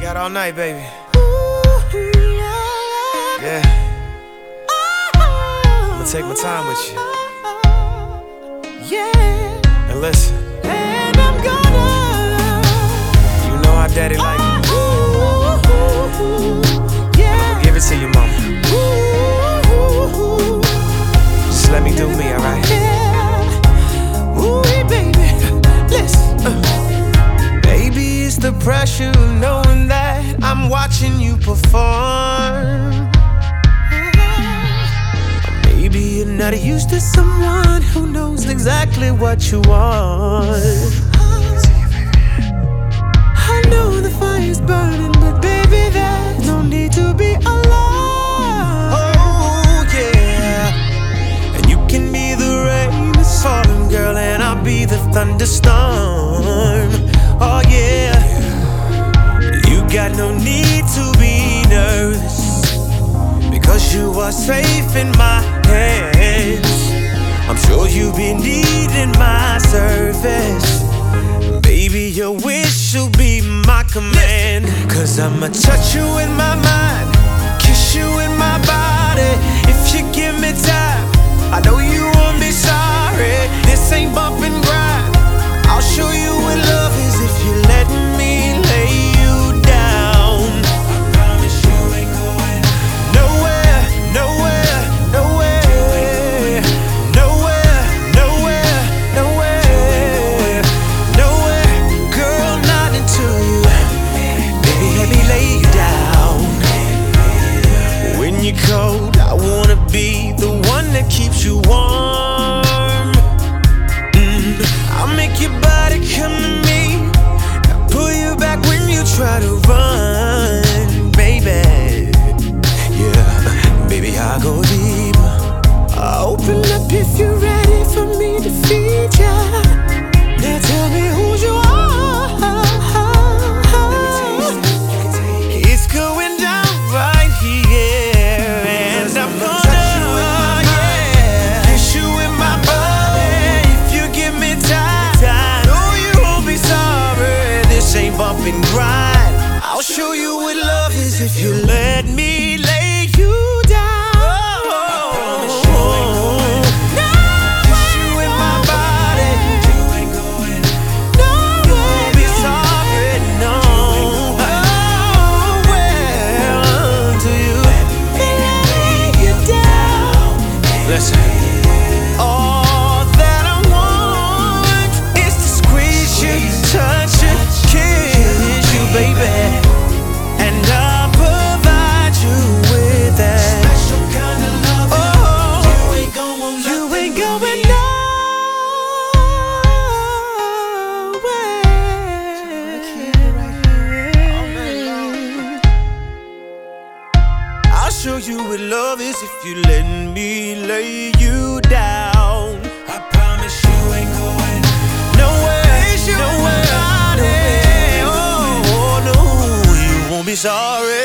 got all night, baby. Yeah. I'ma take my time with you. Yeah. And listen. And I'm gonna. You know how daddy like it. Yeah. Give it to your mama. Just let me do me, alright? Yeah. Ooh, baby. Listen. Baby, it's the pressure of knowing that I'm watching you perform. Maybe you're not used to someone who knows exactly what you want. I know the fire's burning, but baby, there's no need to be alarmed. Oh, yeah. And you can be the rain that's falling, girl, and I'll be the thunderstorm. Oh, yeah. You got no need to be nervous, because you are safe in my hands. I'm sure you've been needing my service. Baby, your wish will be my command. Cause I'ma touch you in my mind, kiss you in my body. If you give me time, I know you won't be sorry. This ain't bump and grind. I'll show you what love is if you let me lay you down. I promise you ain't going nowhere, nowhere, nowhere, nowhere, nowhere, nowhere, nowhere. Girl, not until you baby, let me lay you down. When you're cold, I wanna be the one that keeps you warm. I'll make your body come to me, I'll pull you back when you try to run, baby. Yeah, baby, I'll go deeper. I'll open up if you're ready for me to feed ya. Now tell me who you are. It's going down right here, and I'm gonna, yeah, kiss you in my body. If you give me time, I know you won't be sorry. This ain't bump and grind. I'll show you what love is if you let me lay you down. I promise you ain't going. Kiss you in my body. You ain't going. You won't be sorry, no. Oh, well, do you Lay you down. listen? All that I want is to squeeze you, touch you, kiss you, baby. And I'll provide you with that special kind of love. Oh, you ain't going nowhere. I'll show you what love is if you let me lay you down. I promise you ain't going nowhere, nowhere, nowhere. Oh, no, you won't be sorry.